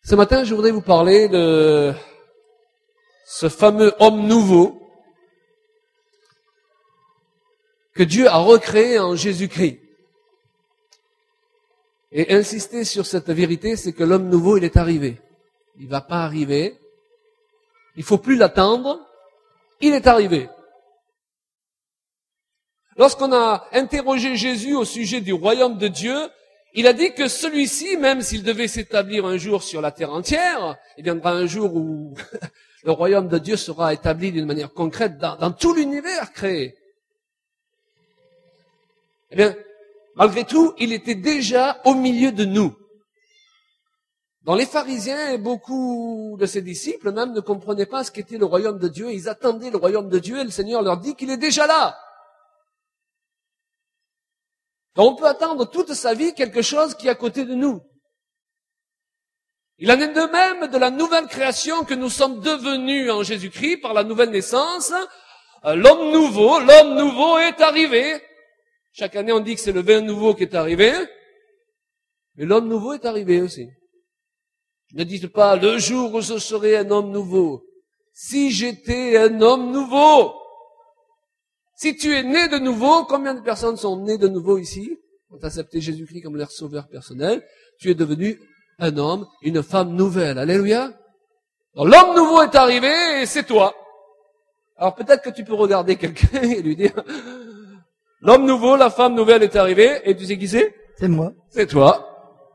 Ce matin, je voudrais vous parler de ce fameux homme nouveau que Dieu a recréé en Jésus-Christ. Et insister sur cette vérité, c'est que l'homme nouveau, il est arrivé. Il va pas arriver. Il faut plus l'attendre. Il est arrivé. Lorsqu'on a interrogé Jésus au sujet du royaume de Dieu, il a dit que celui-ci, même s'il devait s'établir un jour sur la terre entière, il viendra un jour où le royaume de Dieu sera établi d'une manière concrète dans tout l'univers créé. Eh bien, malgré tout, il était déjà au milieu de nous. Dans les pharisiens et beaucoup de ses disciples même ne comprenaient pas ce qu'était le royaume de Dieu. Ils attendaient le royaume de Dieu et le Seigneur leur dit qu'il est déjà là. Donc on peut attendre toute sa vie quelque chose qui est à côté de nous. Il en est de même de la nouvelle création que nous sommes devenus en Jésus-Christ par la nouvelle naissance. L'homme nouveau est arrivé. Chaque année on dit que c'est le vin nouveau qui est arrivé. Mais l'homme nouveau est arrivé aussi. Ne dites pas le jour où je serai un homme nouveau. Si j'étais un homme nouveau. Si tu es né de nouveau, combien de personnes sont nées de nouveau ici? Ont accepté Jésus-Christ comme leur sauveur personnel. Tu es devenu un homme, une femme nouvelle. Alléluia. Donc, l'homme nouveau est arrivé et c'est toi. Alors peut-être que tu peux regarder quelqu'un et lui dire, l'homme nouveau, la femme nouvelle est arrivée et tu sais qui c'est? C'est moi. C'est toi.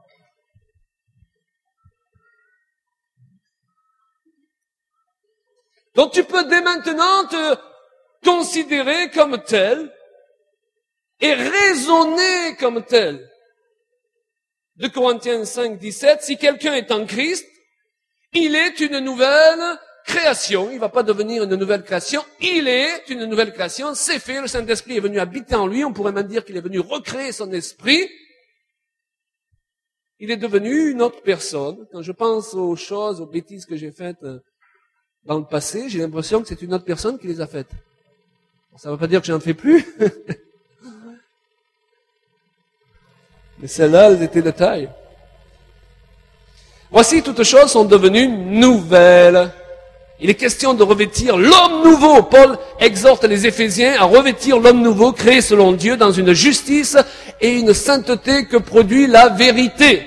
Donc tu peux dès maintenant te considérer comme tel et raisonner comme tel. 2 Corinthiens 5, 17, si quelqu'un est en Christ, il est une nouvelle création. Il ne va pas devenir une nouvelle création, il est une nouvelle création, c'est fait, le Saint-Esprit est venu habiter en lui, on pourrait même dire qu'il est venu recréer son esprit. Il est devenu une autre personne. Quand je pense aux choses, aux bêtises que j'ai faites dans le passé, j'ai l'impression que c'est une autre personne qui les a faites. Ça ne veut pas dire que j'en fais plus. Mais celles-là, elles étaient de taille. Voici, toutes choses sont devenues nouvelles. Il est question de revêtir l'homme nouveau. Paul exhorte les Éphésiens à revêtir l'homme nouveau, créé selon Dieu, dans une justice et une sainteté que produit la vérité.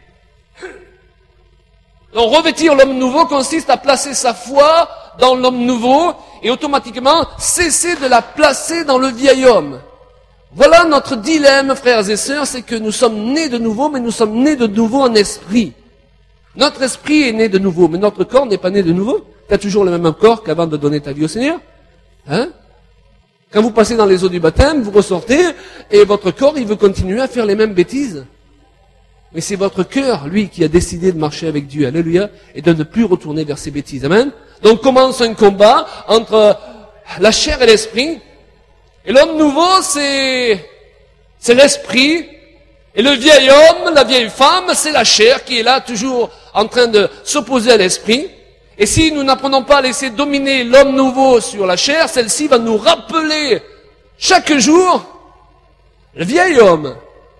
Donc, revêtir l'homme nouveau consiste à placer sa foi dans l'homme nouveau et automatiquement cesser de la placer dans le vieil homme. Voilà notre dilemme, frères et sœurs, c'est que nous sommes nés de nouveau, mais nous sommes nés de nouveau en esprit. Notre esprit est né de nouveau, mais notre corps n'est pas né de nouveau. Tu as toujours le même corps qu'avant de donner ta vie au Seigneur. Hein? Quand vous passez dans les eaux du baptême, vous ressortez et votre corps, il veut continuer à faire les mêmes bêtises. Mais c'est votre cœur, lui, qui a décidé de marcher avec Dieu, alléluia, et de ne plus retourner vers ses bêtises. Amen. Donc commence un combat entre la chair et l'esprit. Et l'homme nouveau, c'est l'esprit. Et le vieil homme, la vieille femme, c'est la chair qui est là, toujours en train de s'opposer à l'esprit. Et si nous n'apprenons pas à laisser dominer l'homme nouveau sur la chair, celle-ci va nous rappeler chaque jour le vieil homme.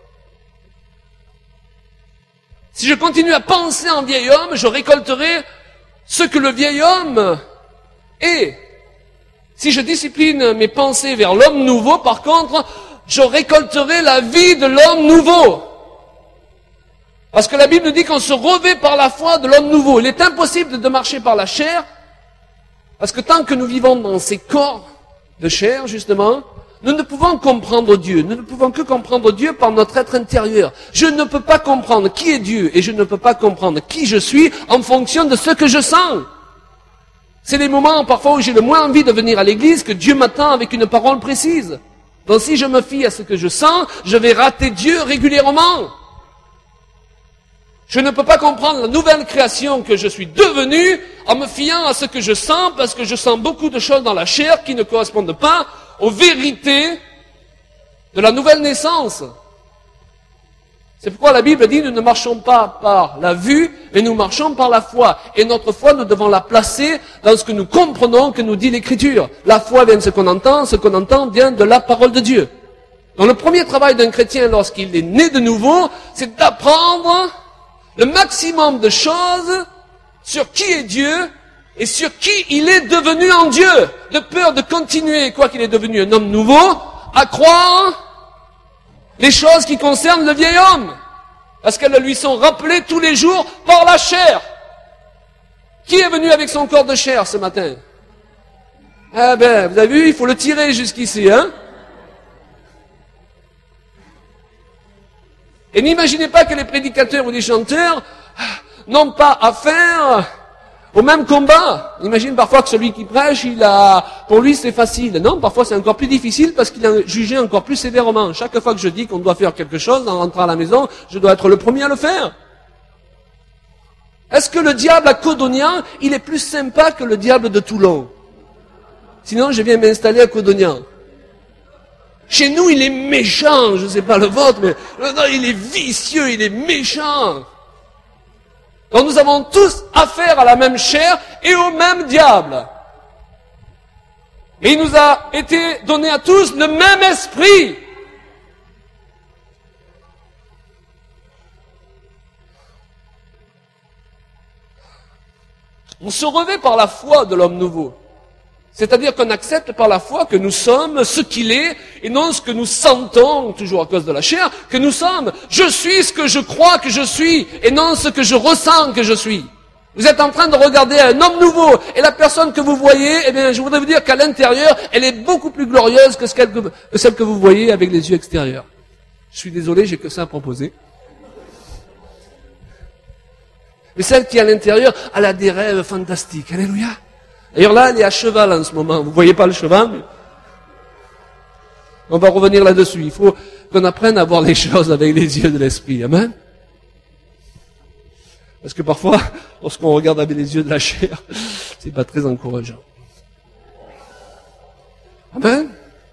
Si je continue à penser en vieil homme, je récolterai ce que le vieil homme est. Si je discipline mes pensées vers l'homme nouveau, par contre, je récolterai la vie de l'homme nouveau. Parce que la Bible dit qu'on se revêt par la foi de l'homme nouveau. Il est impossible de marcher par la chair, parce que tant que nous vivons dans ces corps de chair, justement, nous ne pouvons comprendre Dieu. Nous ne pouvons que comprendre Dieu par notre être intérieur. Je ne peux pas comprendre qui est Dieu et je ne peux pas comprendre qui je suis en fonction de ce que je sens. C'est les moments parfois où j'ai le moins envie de venir à l'église que Dieu m'attend avec une parole précise. Donc si je me fie à ce que je sens, je vais rater Dieu régulièrement. Je ne peux pas comprendre la nouvelle création que je suis devenu en me fiant à ce que je sens, parce que je sens beaucoup de choses dans la chair qui ne correspondent pas aux vérités de la nouvelle naissance. C'est pourquoi la Bible dit, nous ne marchons pas par la vue, mais nous marchons par la foi. Et notre foi, nous devons la placer dans ce que nous comprenons, que nous dit l'Écriture. La foi vient de ce qu'on entend vient de la parole de Dieu. Donc le premier travail d'un chrétien lorsqu'il est né de nouveau, c'est d'apprendre le maximum de choses sur qui est Dieu et sur qui il est devenu en Dieu, de peur de continuer, quoi qu'il est devenu un homme nouveau, à croire les choses qui concernent le vieil homme, parce qu'elles lui sont rappelées tous les jours par la chair. Qui est venu avec son corps de chair ce matin? Eh ben, vous avez vu, il faut le tirer jusqu'ici, hein? Et n'imaginez pas que les prédicateurs ou les chanteurs n'ont pas affaire au même combat. Imagine parfois que celui qui prêche, pour lui c'est facile. Non, parfois c'est encore plus difficile parce qu'il a jugé encore plus sévèrement. Chaque fois que je dis qu'on doit faire quelque chose en rentrant à la maison, je dois être le premier à le faire. Est-ce que le diable à Codognan, il est plus sympa que le diable de Toulon? Sinon, je viens m'installer à Codognan. Chez nous, il est méchant, je ne sais pas le vôtre, mais non, il est vicieux, il est méchant. Donc nous avons tous affaire à la même chair et au même diable. Et il nous a été donné à tous le même esprit. On se revêt par la foi de l'homme nouveau. C'est-à-dire qu'on accepte par la foi que nous sommes ce qu'il est, et non ce que nous sentons, toujours à cause de la chair, que nous sommes. Je suis ce que je crois que je suis, et non ce que je ressens que je suis. Vous êtes en train de regarder un homme nouveau, et la personne que vous voyez, eh bien, je voudrais vous dire qu'à l'intérieur, elle est beaucoup plus glorieuse que celle que vous voyez avec les yeux extérieurs. Je suis désolé, j'ai que ça à proposer. Mais celle qui est à l'intérieur, elle a des rêves fantastiques. Alléluia. D'ailleurs là, elle est à cheval en ce moment. Vous voyez pas le cheval, mais on va revenir là-dessus. Il faut qu'on apprenne à voir les choses avec les yeux de l'esprit. Amen. Parce que parfois, lorsqu'on regarde avec les yeux de la chair, c'est pas très encourageant. Amen.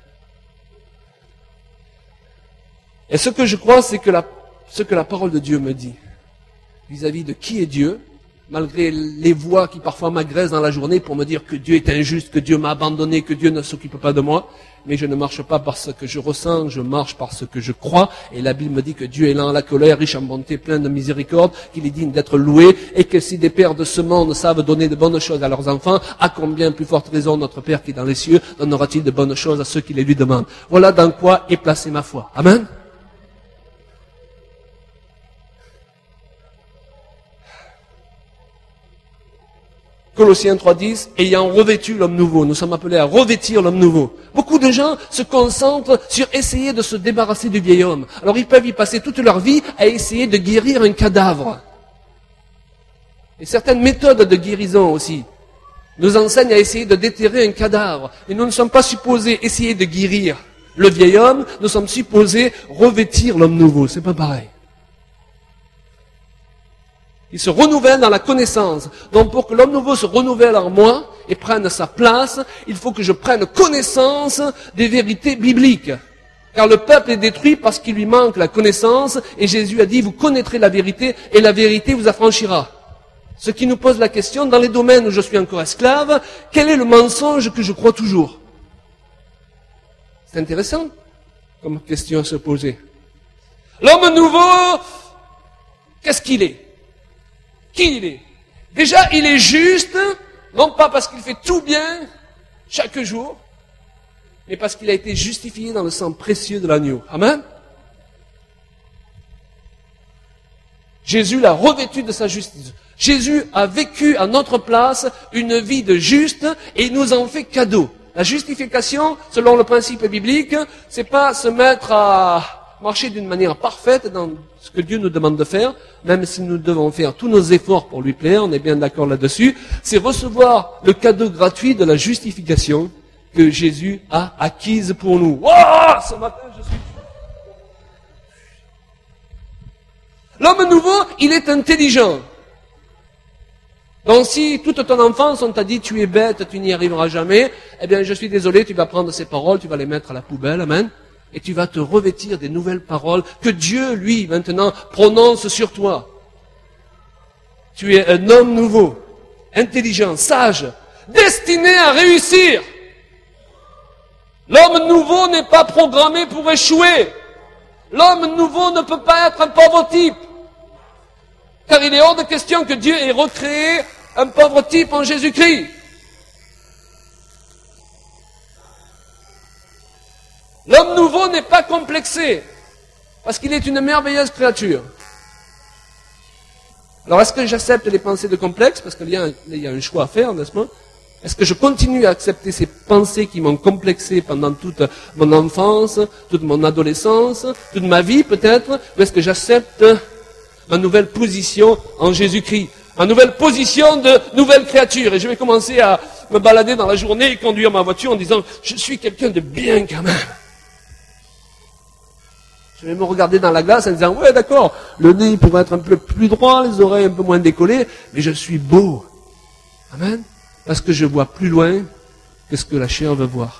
Et ce que je crois, c'est que ce que la parole de Dieu me dit vis-à-vis de qui est Dieu, malgré les voix qui parfois m'agressent dans la journée pour me dire que Dieu est injuste, que Dieu m'a abandonné, que Dieu ne s'occupe pas de moi, mais je ne marche pas par ce que je ressens, je marche par ce que je crois, et la Bible me dit que Dieu est lent à la colère, riche en bonté, plein de miséricorde, qu'il est digne d'être loué, et que si des pères de ce monde savent donner de bonnes choses à leurs enfants, à combien plus forte raison notre Père qui est dans les cieux donnera-t-il de bonnes choses à ceux qui les lui demandent. Voilà dans quoi est placée ma foi. Amen. Colossiens 3.10, ayant revêtu l'homme nouveau. Nous sommes appelés à revêtir l'homme nouveau. Beaucoup de gens se concentrent sur essayer de se débarrasser du vieil homme. Alors ils peuvent y passer toute leur vie à essayer de guérir un cadavre. Et certaines méthodes de guérison aussi nous enseignent à essayer de déterrer un cadavre. Et nous ne sommes pas supposés essayer de guérir le vieil homme, nous sommes supposés revêtir l'homme nouveau. C'est pas pareil. Il se renouvelle dans la connaissance. Donc pour que l'homme nouveau se renouvelle en moi et prenne sa place, il faut que je prenne connaissance des vérités bibliques. Car le peuple est détruit parce qu'il lui manque la connaissance. Et Jésus a dit, vous connaîtrez la vérité et la vérité vous affranchira. Ce qui nous pose la question, dans les domaines où je suis encore esclave, quel est le mensonge que je crois toujours? C'est intéressant comme question à se poser. L'homme nouveau, qu'est-ce qu'il est? Qui il est? Déjà, il est juste, non pas parce qu'il fait tout bien chaque jour, mais parce qu'il a été justifié dans le sang précieux de l'agneau. Amen. Jésus l'a revêtu de sa justice. Jésus a vécu à notre place une vie de juste et il nous en fait cadeau. La justification, selon le principe biblique, c'est pas se mettre à marcher d'une manière parfaite dans ce que Dieu nous demande de faire, même si nous devons faire tous nos efforts pour lui plaire, on est bien d'accord là-dessus, c'est recevoir le cadeau gratuit de la justification que Jésus a acquise pour nous. Wow, ce matin, je suis... L'homme nouveau, il est intelligent. Donc si toute ton enfance, on t'a dit, tu es bête, tu n'y arriveras jamais, eh bien je suis désolé, tu vas prendre ces paroles, tu vas les mettre à la poubelle, amen. Et tu vas te revêtir des nouvelles paroles que Dieu, lui, maintenant, prononce sur toi. Tu es un homme nouveau, intelligent, sage, destiné à réussir. L'homme nouveau n'est pas programmé pour échouer. L'homme nouveau ne peut pas être un pauvre type. Car il est hors de question que Dieu ait recréé un pauvre type en Jésus-Christ. L'homme nouveau n'est pas complexé, parce qu'il est une merveilleuse créature. Alors, est-ce que j'accepte les pensées de complexe? Parce qu'il y a un choix à faire, n'est-ce pas? Est-ce que je continue à accepter ces pensées qui m'ont complexé pendant toute mon enfance, toute mon adolescence, toute ma vie peut-être? Ou est-ce que j'accepte ma nouvelle position en Jésus-Christ? Ma nouvelle position de nouvelle créature. Et je vais commencer à me balader dans la journée et conduire ma voiture en disant, je suis quelqu'un de bien quand même. Je vais me regarder dans la glace en disant, ouais d'accord, le nez pourrait être un peu plus droit, les oreilles un peu moins décollées, mais je suis beau. Amen. Parce que je vois plus loin que ce que la chair veut voir.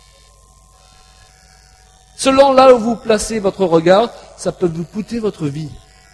Selon là où vous placez votre regard, ça peut vous coûter votre vie.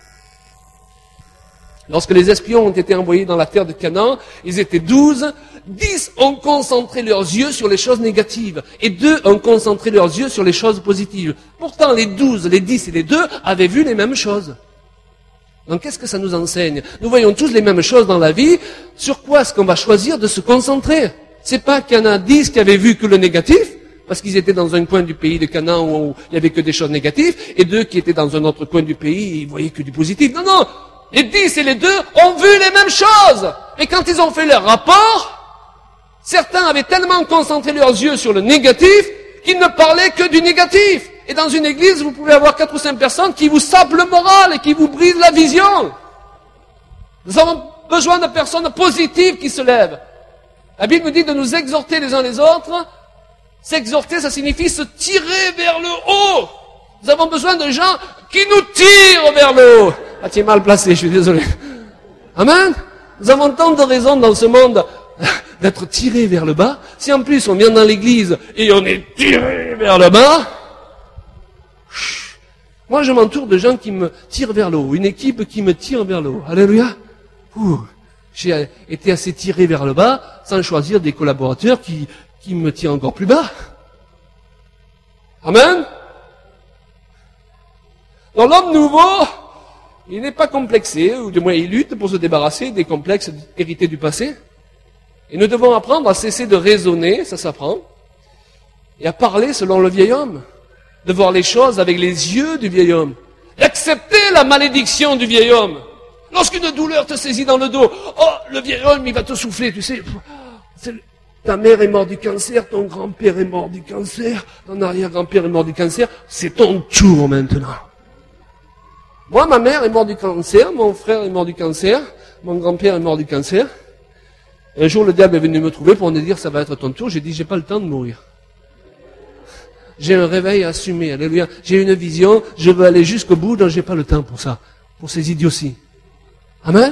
Lorsque les espions ont été envoyés dans la terre de Canaan, ils étaient 12. 10 ont concentré leurs yeux sur les choses négatives. Et 2 ont concentré leurs yeux sur les choses positives. Pourtant, les 12, les 10 et les 2 avaient vu les mêmes choses. Donc, qu'est-ce que ça nous enseigne? Nous voyons tous les mêmes choses dans la vie. Sur quoi est-ce qu'on va choisir de se concentrer? C'est pas qu'il y en a 10 qui avaient vu que le négatif, parce qu'ils étaient dans un coin du pays de Canaan où il n'y avait que des choses négatives, et 2 qui étaient dans un autre coin du pays et ils voyaient que du positif. Non, non! Les 10 et les 2 ont vu les mêmes choses. Et quand ils ont fait leur rapport, certains avaient tellement concentré leurs yeux sur le négatif qu'ils ne parlaient que du négatif. Et dans une église, vous pouvez avoir 4 ou 5 personnes qui vous sapent le moral et qui vous brisent la vision. Nous avons besoin de personnes positives qui se lèvent. La Bible nous dit de nous exhorter les uns les autres. S'exhorter, ça signifie se tirer vers le haut. Nous avons besoin de gens qui nous tirent vers le haut. Ah, tu es mal placé, je suis désolé. Amen. Nous avons tant de raisons dans ce monde d'être tirés vers le bas. Si en plus on vient dans l'église et on est tiré vers le bas, moi je m'entoure de gens qui me tirent vers le haut. Une équipe qui me tire vers le haut. Alléluia. J'ai été assez tiré vers le bas sans choisir des collaborateurs qui me tirent encore plus bas. Amen. Dans l'homme nouveau, il n'est pas complexé, ou du moins il lutte pour se débarrasser des complexes hérités du passé. Et nous devons apprendre à cesser de raisonner, ça s'apprend, et à parler selon le vieil homme, de voir les choses avec les yeux du vieil homme, d'accepter la malédiction du vieil homme. Lorsqu'une douleur te saisit dans le dos, oh, le vieil homme, il va te souffler, tu sais, ta mère est morte du cancer, ton grand-père est mort du cancer, ton arrière-grand-père est mort du cancer, c'est ton tour maintenant. Moi, ma mère est morte du cancer, mon frère est mort du cancer, mon grand-père est mort du cancer. Et un jour, le diable est venu me trouver pour me dire, ça va être ton tour. J'ai dit, j'ai pas le temps de mourir. J'ai un réveil à assumer, alléluia. J'ai une vision, je veux aller jusqu'au bout, donc j'ai pas le temps pour ça, pour ces idioties. Amen.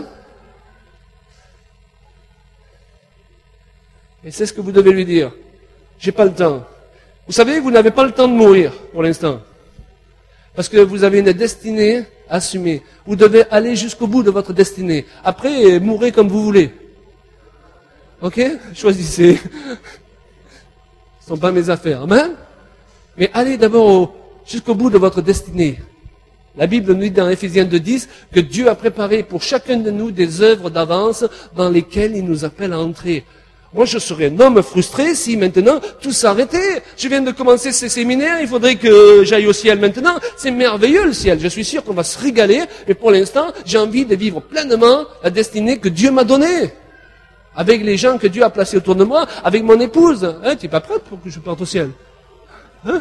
Et c'est ce que vous devez lui dire. J'ai pas le temps. Vous savez, vous n'avez pas le temps de mourir, pour l'instant. Parce que vous avez une destinée assumée. Vous devez aller jusqu'au bout de votre destinée. Après, mourrez comme vous voulez. Ok? Choisissez. Ce ne sont pas mes affaires. Amen? Mais allez d'abord jusqu'au bout de votre destinée. La Bible nous dit dans Éphésiens 2:10 que Dieu a préparé pour chacun de nous des œuvres d'avance dans lesquelles il nous appelle à entrer. Moi, je serais un homme frustré si maintenant tout s'arrêtait. Je viens de commencer ces séminaires, il faudrait que j'aille au ciel maintenant. C'est merveilleux le ciel, je suis sûr qu'on va se régaler, mais pour l'instant, j'ai envie de vivre pleinement la destinée que Dieu m'a donnée. Avec les gens que Dieu a placés autour de moi, avec mon épouse. Hein, tu n'es pas prête pour que je parte au ciel? Hein?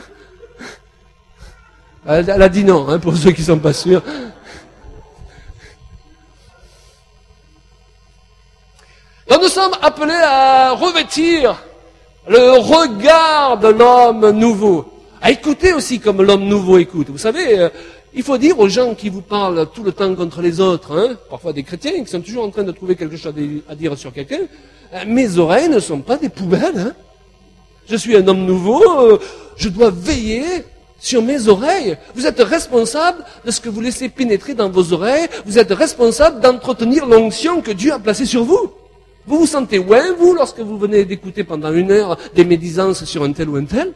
Elle a dit non, hein, pour ceux qui ne sont pas sûrs. Donc nous sommes appelés à revêtir le regard de l'homme nouveau. À écouter aussi comme l'homme nouveau écoute. Vous savez, il faut dire aux gens qui vous parlent tout le temps contre les autres, hein, parfois des chrétiens qui sont toujours en train de trouver quelque chose à dire sur quelqu'un, mes oreilles ne sont pas des poubelles. Hein. Je suis un homme nouveau, je dois veiller sur mes oreilles. Vous êtes responsable de ce que vous laissez pénétrer dans vos oreilles. Vous êtes responsable d'entretenir l'onction que Dieu a placée sur vous. Vous vous sentez ouin, vous, lorsque vous venez d'écouter pendant 1 heure des médisances sur un tel ou un tel?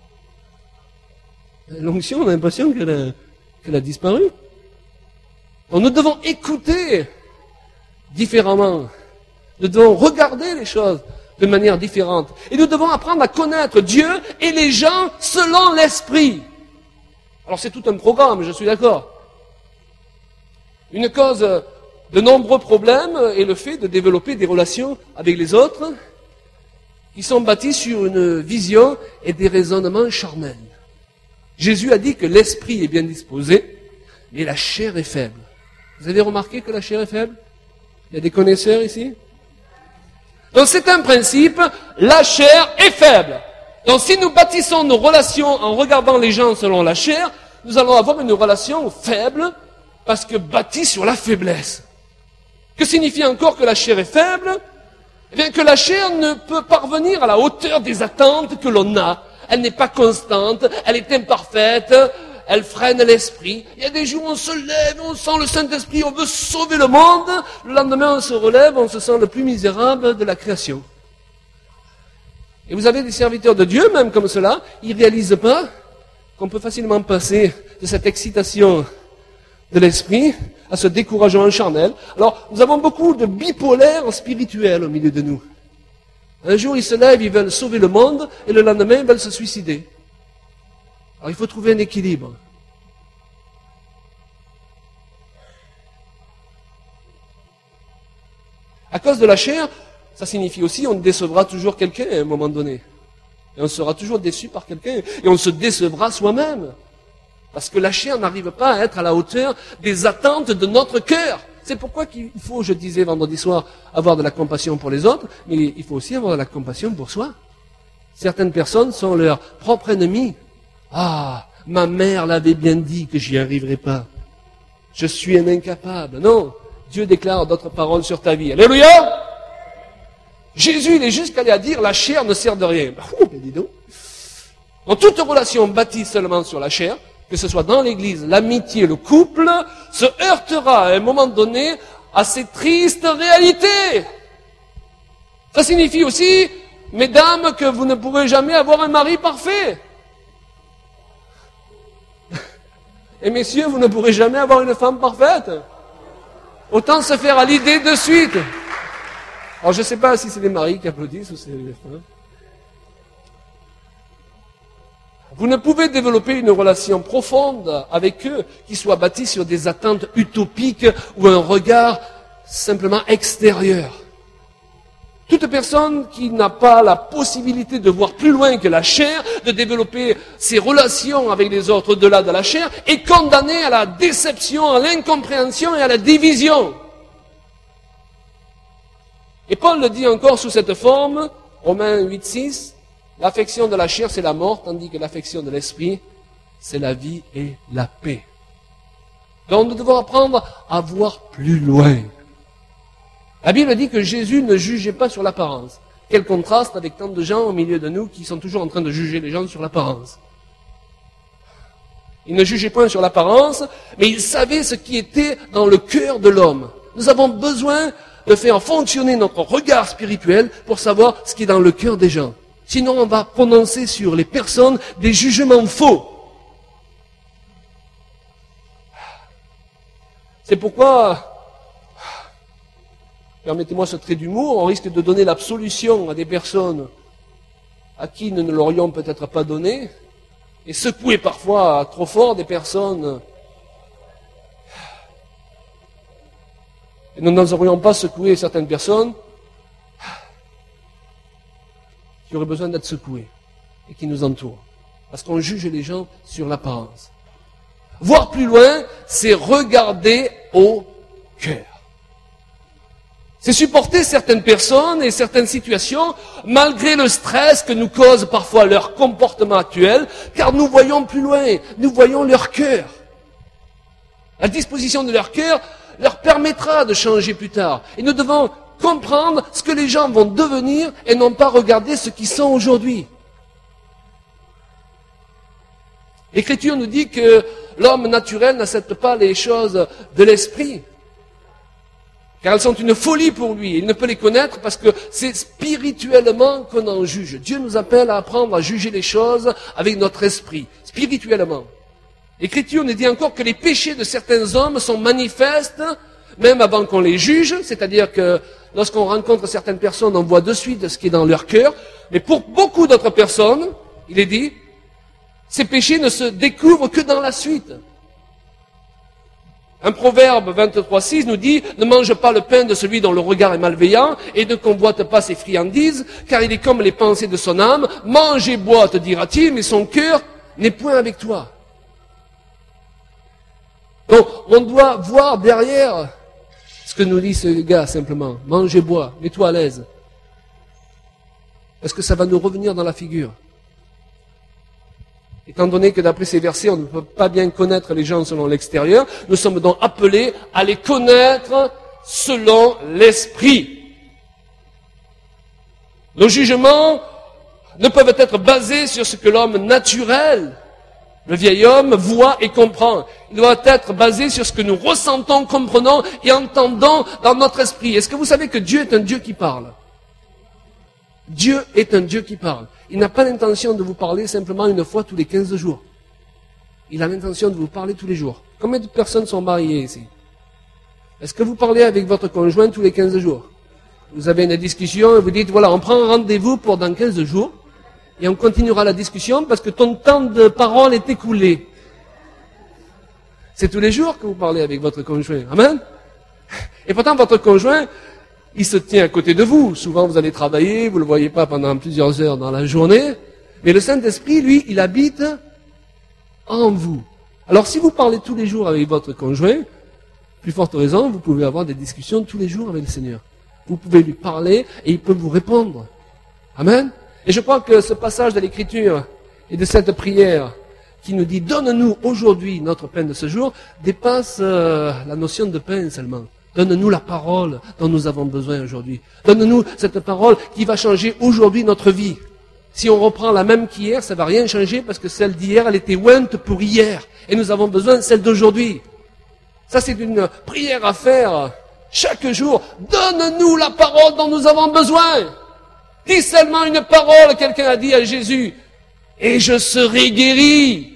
L'onction, on a l'impression qu'elle a disparu. Donc nous devons écouter différemment. Nous devons regarder les choses de manière différente. Et nous devons apprendre à connaître Dieu et les gens selon l'Esprit. Alors c'est tout un programme, je suis d'accord. Une cause de nombreux problèmes est le fait de développer des relations avec les autres qui sont bâties sur une vision et des raisonnements charnels. Jésus a dit que l'esprit est bien disposé, mais la chair est faible. Vous avez remarqué que la chair est faible? Il y a des connaisseurs ici? Donc c'est un principe, la chair est faible. Donc si nous bâtissons nos relations en regardant les gens selon la chair, nous allons avoir une relation faible parce que bâtie sur la faiblesse. Que signifie encore que la chair est faible? Eh bien que la chair ne peut parvenir à la hauteur des attentes que l'on a. Elle n'est pas constante, elle est imparfaite, elle freine l'esprit. Il y a des jours où on se lève, on sent le Saint-Esprit, on veut sauver le monde. Le lendemain, on se relève, on se sent le plus misérable de la création. Et vous avez des serviteurs de Dieu, même comme cela, ils ne réalisent pas qu'on peut facilement passer de cette excitation de l'esprit à ce découragement charnel. Alors, nous avons beaucoup de bipolaires spirituels au milieu de nous. Un jour, ils se lèvent, ils veulent sauver le monde, et le lendemain, ils veulent se suicider. Alors, il faut trouver un équilibre. À cause de la chair, ça signifie aussi on décevra toujours quelqu'un à un moment donné. Et on sera toujours déçu par quelqu'un. Et on se décevra soi-même. Parce que la chair n'arrive pas à être à la hauteur des attentes de notre cœur. C'est pourquoi il faut, je disais vendredi soir, avoir de la compassion pour les autres, mais il faut aussi avoir de la compassion pour soi. Certaines personnes sont leurs propres ennemis. Ah, ma mère l'avait bien dit que j'y arriverai pas. Je suis un incapable. Non, Dieu déclare d'autres paroles sur ta vie. Alléluia! Jésus, il est jusqu'à aller à dire, la chair ne sert de rien. Ben dis donc. En toute relation bâtie seulement sur la chair, que ce soit dans l'église, l'amitié, le couple, se heurtera à un moment donné à ces tristes réalités. Ça signifie aussi, mesdames, que vous ne pourrez jamais avoir un mari parfait. Et messieurs, vous ne pourrez jamais avoir une femme parfaite. Autant se faire à l'idée de suite. Alors je ne sais pas si c'est les maris qui applaudissent ou c'est les femmes. Vous ne pouvez développer une relation profonde avec eux qui soit bâtie sur des attentes utopiques ou un regard simplement extérieur. Toute personne qui n'a pas la possibilité de voir plus loin que la chair, de développer ses relations avec les autres au-delà de la chair, est condamnée à la déception, à l'incompréhension et à la division. Et Paul le dit encore sous cette forme, Romains 8:6, l'affection de la chair, c'est la mort, tandis que l'affection de l'esprit, c'est la vie et la paix. Donc nous devons apprendre à voir plus loin. La Bible dit que Jésus ne jugeait pas sur l'apparence. Quel contraste avec tant de gens au milieu de nous qui sont toujours en train de juger les gens sur l'apparence. Il ne jugeait point sur l'apparence, mais il savait ce qui était dans le cœur de l'homme. Nous avons besoin de faire fonctionner notre regard spirituel pour savoir ce qui est dans le cœur des gens. Sinon, on va prononcer sur les personnes des jugements faux. C'est pourquoi, permettez-moi ce trait d'humour, on risque de donner l'absolution à des personnes à qui nous ne l'aurions peut-être pas donné, et secouer parfois trop fort des personnes. Et nous n'oserions pas secouer certaines personnes qui auraient besoin d'être secouées et qui nous entourent. Parce qu'on juge les gens sur l'apparence. Voir plus loin, c'est regarder au cœur. C'est supporter certaines personnes et certaines situations malgré le stress que nous cause parfois leur comportement actuel, car nous voyons plus loin, nous voyons leur cœur. La disposition de leur cœur leur permettra de changer plus tard. Et nous devons comprendre ce que les gens vont devenir et non pas regarder ce qu'ils sont aujourd'hui. L'Écriture nous dit que l'homme naturel n'accepte pas les choses de l'esprit, car elles sont une folie pour lui. Il ne peut les connaître parce que c'est spirituellement qu'on en juge. Dieu nous appelle à apprendre à juger les choses avec notre esprit, spirituellement. L'Écriture nous dit encore que les péchés de certains hommes sont manifestes, même avant qu'on les juge, c'est-à-dire que lorsqu'on rencontre certaines personnes, on voit de suite ce qui est dans leur cœur. Mais pour beaucoup d'autres personnes, il est dit, ces péchés ne se découvrent que dans la suite. Un proverbe 23:6 nous dit, ne mange pas le pain de celui dont le regard est malveillant et ne convoite pas ses friandises, car il est comme les pensées de son âme. Mange et bois, te dira-t-il, mais son cœur n'est point avec toi. Donc, on doit voir derrière ce que nous dit ce gars, simplement. Mange et bois, mets-toi à l'aise. Parce que ça va nous revenir dans la figure. Étant donné que d'après ces versets, on ne peut pas bien connaître les gens selon l'extérieur, nous sommes donc appelés à les connaître selon l'esprit. Nos jugements ne peuvent être basés sur ce que l'homme naturel, le vieil homme, voit et comprend. Il doit être basé sur ce que nous ressentons, comprenons et entendons dans notre esprit. Est-ce que vous savez que Dieu est un Dieu qui parle? Dieu est un Dieu qui parle. Il n'a pas l'intention de vous parler simplement une fois tous les 15 jours. Il a l'intention de vous parler tous les jours. Combien de personnes sont mariées ici? Est-ce que vous parlez avec votre conjoint tous les 15 jours? Vous avez une discussion et vous dites, voilà, on prend un rendez-vous pour dans 15 jours et on continuera la discussion parce que ton temps de parole est écoulé. C'est tous les jours que vous parlez avec votre conjoint. Amen? Et pourtant, votre conjoint, il se tient à côté de vous. Souvent, vous allez travailler, vous ne le voyez pas pendant plusieurs heures dans la journée. Mais le Saint-Esprit, lui, il habite en vous. Alors, si vous parlez tous les jours avec votre conjoint, plus forte raison, vous pouvez avoir des discussions tous les jours avec le Seigneur. Vous pouvez lui parler et il peut vous répondre. Amen. Et je crois que ce passage de l'Écriture et de cette prière qui nous dit « Donne-nous aujourd'hui notre pain de ce jour » dépasse la notion de pain seulement. Donne-nous la parole dont nous avons besoin aujourd'hui. Donne-nous cette parole qui va changer aujourd'hui notre vie. Si on reprend la même qu'hier, ça ne va rien changer parce que celle d'hier, elle était ointe pour hier. Et nous avons besoin de celle d'aujourd'hui. Ça, c'est une prière à faire chaque jour. Donne-nous la parole dont nous avons besoin. Dis seulement une parole, quelqu'un a dit à Jésus, et je serai guéri.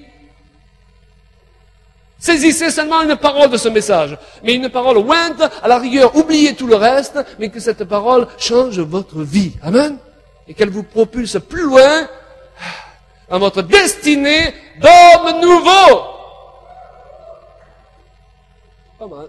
Saisissez seulement une parole de ce message. Mais une parole ointe, à la rigueur, oubliez tout le reste, mais que cette parole change votre vie. Amen. Et qu'elle vous propulse plus loin dans votre destinée d'homme nouveau. Pas mal.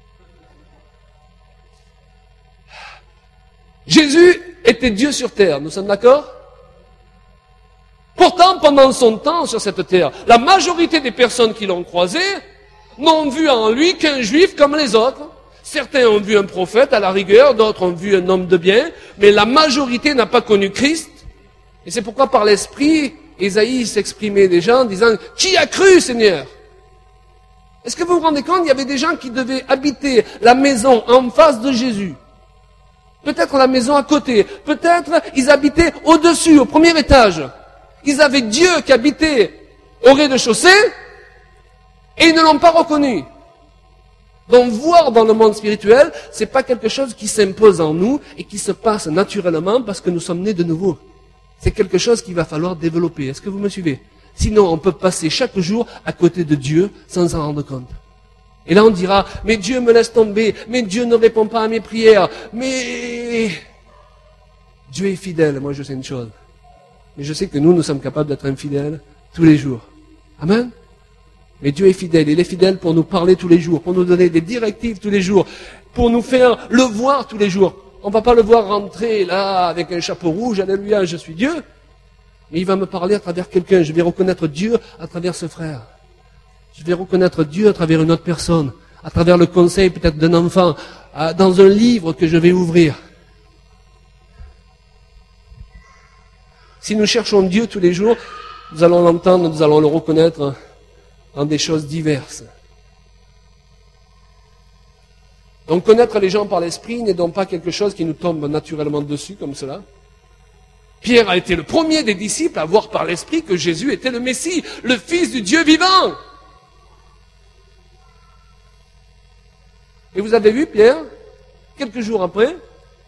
Jésus était Dieu sur terre, nous sommes d'accord? Pourtant, pendant son temps sur cette terre, la majorité des personnes qui l'ont croisé n'ont vu en lui qu'un juif comme les autres. Certains ont vu un prophète à la rigueur, d'autres ont vu un homme de bien, mais la majorité n'a pas connu Christ. Et c'est pourquoi par l'Esprit, Ésaïe s'exprimait déjà en disant « Qui a cru, Seigneur ?» Est-ce que vous vous rendez compte, il y avait des gens qui devaient habiter la maison en face de Jésus. Peut-être la maison à côté. Peut-être ils habitaient au-dessus, au premier étage. Ils avaient Dieu qui habitait au rez-de-chaussée et ils ne l'ont pas reconnu. Donc voir dans le monde spirituel, c'est pas quelque chose qui s'impose en nous et qui se passe naturellement parce que nous sommes nés de nouveau. C'est quelque chose qu'il va falloir développer. Est-ce que vous me suivez? Sinon, on peut passer chaque jour à côté de Dieu sans s'en rendre compte. Et là, on dira, mais Dieu me laisse tomber, mais Dieu ne répond pas à mes prières, mais Dieu est fidèle. Moi, je sais une chose. Mais je sais que nous sommes capables d'être infidèles tous les jours. Amen. Mais Dieu est fidèle. Il est fidèle pour nous parler tous les jours, pour nous donner des directives tous les jours, pour nous faire le voir tous les jours. On ne va pas le voir rentrer là avec un chapeau rouge, alléluia, je suis Dieu. Mais il va me parler à travers quelqu'un. Je vais reconnaître Dieu à travers ce frère. Je vais reconnaître Dieu à travers une autre personne, à travers le conseil peut-être d'un enfant, dans un livre que je vais ouvrir. Si nous cherchons Dieu tous les jours, nous allons l'entendre, nous allons le reconnaître dans des choses diverses. Donc connaître les gens par l'esprit n'est donc pas quelque chose qui nous tombe naturellement dessus comme cela. Pierre a été le premier des disciples à voir par l'esprit que Jésus était le Messie, le Fils du Dieu vivant. Et vous avez vu Pierre, quelques jours après,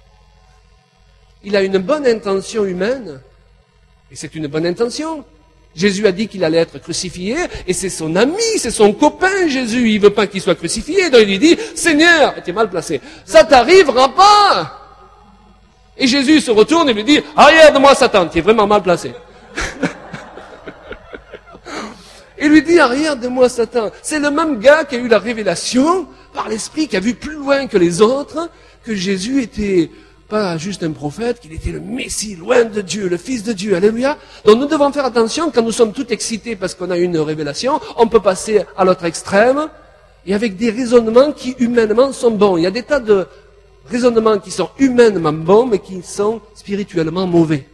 il a une bonne intention humaine, et c'est une bonne intention, Jésus a dit qu'il allait être crucifié, et c'est son ami, c'est son copain, Jésus. Il veut pas qu'il soit crucifié, donc il lui dit, Seigneur, tu es mal placé, ça t'arrivera pas. Et Jésus se retourne et lui dit, arrière de moi, Satan, tu es vraiment mal placé. Il lui dit, arrière de moi, Satan. C'est le même gars qui a eu la révélation par l'Esprit, qui a vu plus loin que les autres, que Jésus était pas juste un prophète, qu'il était le Messie, loin de Dieu, le Fils de Dieu. Alléluia. Donc nous devons faire attention, quand nous sommes tout excités parce qu'on a une révélation, on peut passer à l'autre extrême, et avec des raisonnements qui humainement sont bons. Il y a des tas de raisonnements qui sont humainement bons, mais qui sont spirituellement mauvais.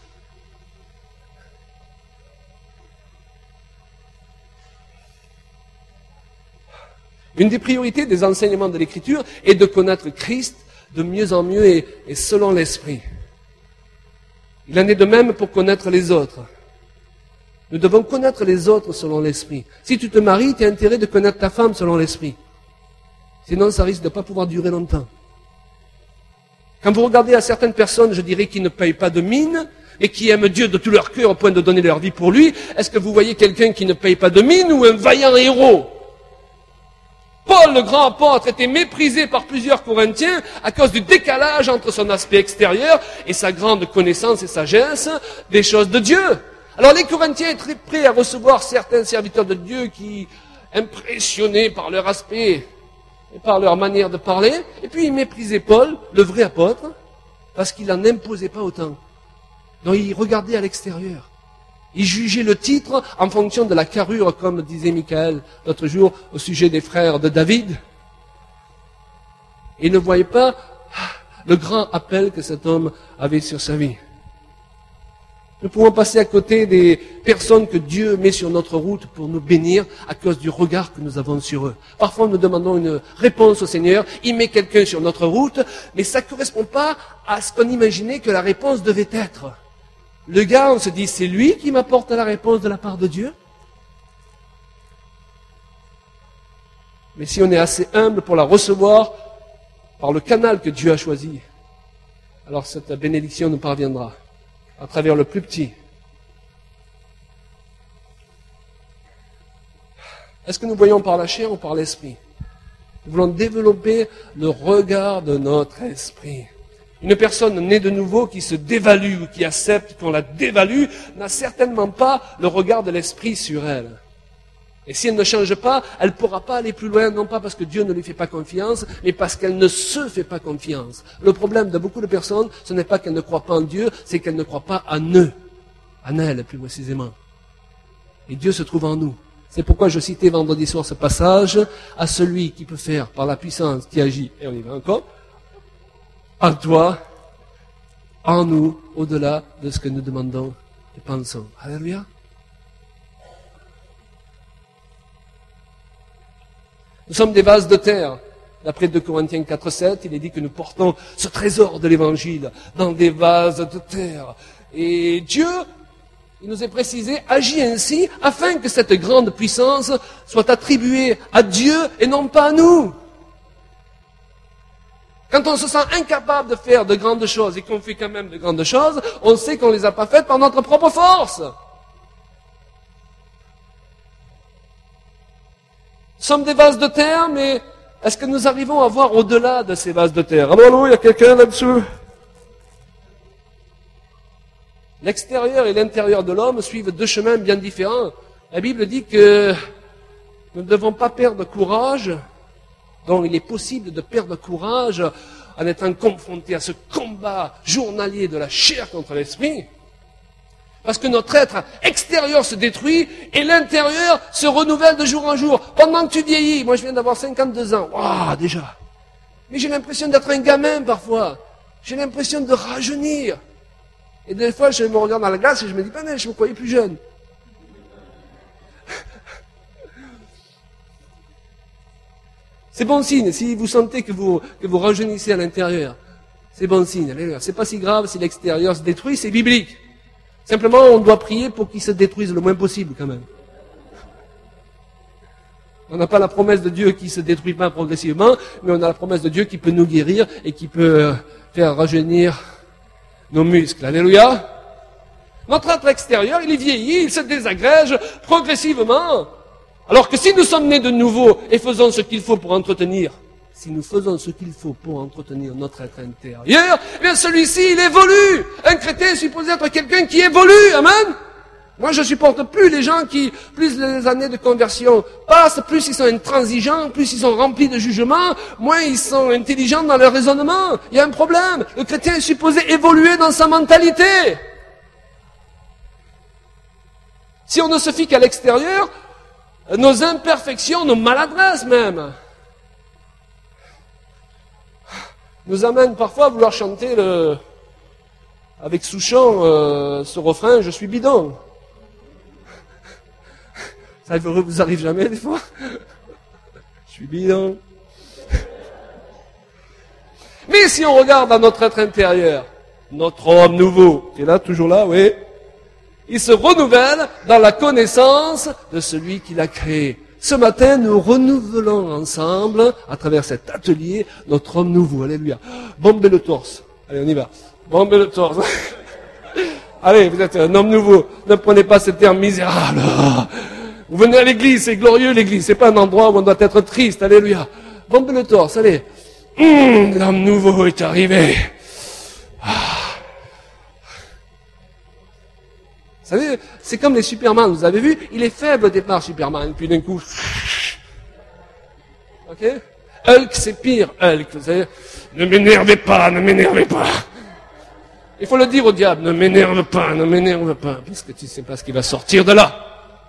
Une des priorités des enseignements de l'Écriture est de connaître Christ de mieux en mieux et selon l'Esprit. Il en est de même pour connaître les autres. Nous devons connaître les autres selon l'Esprit. Si tu te maries, tu as intérêt de connaître ta femme selon l'Esprit. Sinon, ça risque de ne pas pouvoir durer longtemps. Quand vous regardez à certaines personnes, je dirais, qui ne payent pas de mine, et qui aiment Dieu de tout leur cœur au point de donner leur vie pour lui, est-ce que vous voyez quelqu'un qui ne paye pas de mine ou un vaillant héros ? Paul, le grand apôtre, était méprisé par plusieurs Corinthiens à cause du décalage entre son aspect extérieur et sa grande connaissance et sagesse des choses de Dieu. Alors les Corinthiens étaient prêts à recevoir certains serviteurs de Dieu qui, impressionnés par leur aspect et par leur manière de parler, et puis ils méprisaient Paul, le vrai apôtre, parce qu'il n'en imposait pas autant. Donc ils regardaient à l'extérieur. Ils jugeaient le titre en fonction de la carrure, comme disait Michael l'autre jour au sujet des frères de David. Ils ne voyaient pas le grand appel que cet homme avait sur sa vie. Nous pouvons passer à côté des personnes que Dieu met sur notre route pour nous bénir à cause du regard que nous avons sur eux. Parfois, nous demandons une réponse au Seigneur, il met quelqu'un sur notre route, mais ça ne correspond pas à ce qu'on imaginait que la réponse devait être. Le gars, on se dit, c'est lui qui m'apporte la réponse de la part de Dieu. Mais si on est assez humble pour la recevoir par le canal que Dieu a choisi, alors cette bénédiction nous parviendra à travers le plus petit. Est-ce que nous voyons par la chair ou par l'esprit? Nous voulons développer le regard de notre esprit. Une personne née de nouveau qui se dévalue ou qui accepte qu'on la dévalue n'a certainement pas le regard de l'esprit sur elle. Et si elle ne change pas, elle ne pourra pas aller plus loin, non pas parce que Dieu ne lui fait pas confiance, mais parce qu'elle ne se fait pas confiance. Le problème de beaucoup de personnes, ce n'est pas qu'elles ne croient pas en Dieu, c'est qu'elles ne croient pas en eux, en elles plus précisément. Et Dieu se trouve en nous. C'est pourquoi je citais vendredi soir ce passage, à celui qui peut faire par la puissance qui agit, et on y va encore, en toi, en nous, au-delà de ce que nous demandons et pensons. Alléluia. Nous sommes des vases de terre. D'après 2 Corinthiens 4,7, il est dit que nous portons ce trésor de l'Évangile dans des vases de terre. Et Dieu, il nous est précisé, agit ainsi afin que cette grande puissance soit attribuée à Dieu et non pas à nous. Quand on se sent incapable de faire de grandes choses et qu'on fait quand même de grandes choses, on sait qu'on ne les a pas faites par notre propre force. Nous sommes des vases de terre, mais est-ce que nous arrivons à voir au-delà de ces vases de terre? Allô, il y a quelqu'un là-dessous? L'extérieur et l'intérieur de l'homme suivent deux chemins bien différents. La Bible dit que nous ne devons pas perdre courage. Donc il est possible de perdre courage en étant confronté à ce combat journalier de la chair contre l'esprit. Parce que notre être extérieur se détruit et l'intérieur se renouvelle de jour en jour. Pendant que tu vieillis, moi je viens d'avoir 52 ans, waouh déjà. Mais j'ai l'impression d'être un gamin parfois. J'ai l'impression de rajeunir. Et des fois je me regarde dans la glace et je me dis, ben je me croyais plus jeune. C'est bon signe, si vous sentez que vous rajeunissez à l'intérieur. C'est bon signe, c'est pas si grave si l'extérieur se détruit, c'est biblique. Simplement, on doit prier pour qu'il se détruise le moins possible quand même. On n'a pas la promesse de Dieu qui se détruit pas progressivement, mais on a la promesse de Dieu qui peut nous guérir et qui peut faire rajeunir nos muscles. Alléluia. Notre être extérieur, il est vieilli, il se désagrège progressivement. Alors que si nous sommes nés de nouveau et faisons ce qu'il faut pour entretenir, si nous faisons ce qu'il faut pour entretenir notre être intérieur, eh bien celui-ci, il évolue. Un chrétien est supposé être quelqu'un qui évolue. Amen. Moi, je supporte plus les gens qui, plus les années de conversion passent, plus ils sont intransigeants, plus ils sont remplis de jugement, moins ils sont intelligents dans leur raisonnement. Il y a un problème. Le chrétien est supposé évoluer dans sa mentalité. Si on ne se fie qu'à l'extérieur, nos imperfections, nos maladresses même, nous amènent parfois à vouloir chanter avec Souchon ce refrain « Je suis bidon ». Ça vous arrive jamais des fois? Je suis bidon. Mais si on regarde dans notre être intérieur, notre homme nouveau, qui est là, toujours là, oui, il se renouvelle dans la connaissance de celui qui l'a créé. Ce matin, nous renouvelons ensemble, à travers cet atelier, notre homme nouveau. Alléluia. Bombez le torse. Allez, on y va. Bombez le torse. Allez, vous êtes un homme nouveau. Ne prenez pas ce terme misérable. Vous venez à l'église, c'est glorieux l'église. C'est pas un endroit où on doit être triste. Alléluia. Bombez le torse, allez. L'homme nouveau est arrivé. Vous savez, c'est comme les Superman, vous avez vu, il est faible au départ, Superman, puis d'un coup... Ok? Hulk, c'est pire, Hulk, vous savez. Ne m'énervez pas, ne m'énervez pas. Il faut le dire au diable, ne m'énerve pas, parce que tu ne sais pas ce qui va sortir de là.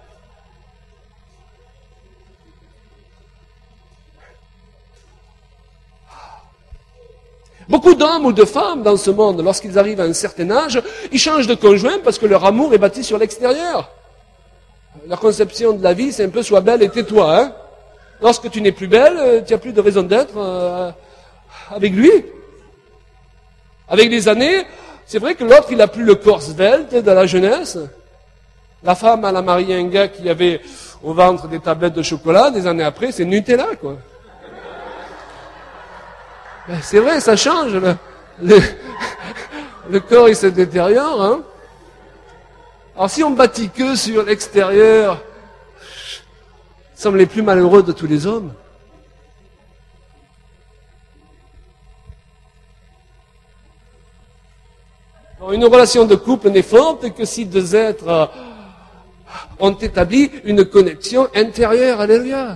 Beaucoup d'hommes ou de femmes dans ce monde, lorsqu'ils arrivent à un certain âge, ils changent de conjoint parce que leur amour est bâti sur l'extérieur. Leur conception de la vie, c'est un peu « sois belle et tais-toi ». Hein? Lorsque tu n'es plus belle, tu n'as plus de raison d'être avec lui. Avec les années, c'est vrai que l'autre, il n'a plus le corps svelte de la jeunesse. La femme, elle a marié un gars qui avait au ventre des tablettes de chocolat, des années après, c'est Nutella, quoi. C'est vrai, ça change. Le corps, il se détériore. Hein. Alors si on bâtit que sur l'extérieur, nous sommes les plus malheureux de tous les hommes. Alors, une relation de couple n'est forte que si deux êtres ont établi une connexion intérieure. Alléluia.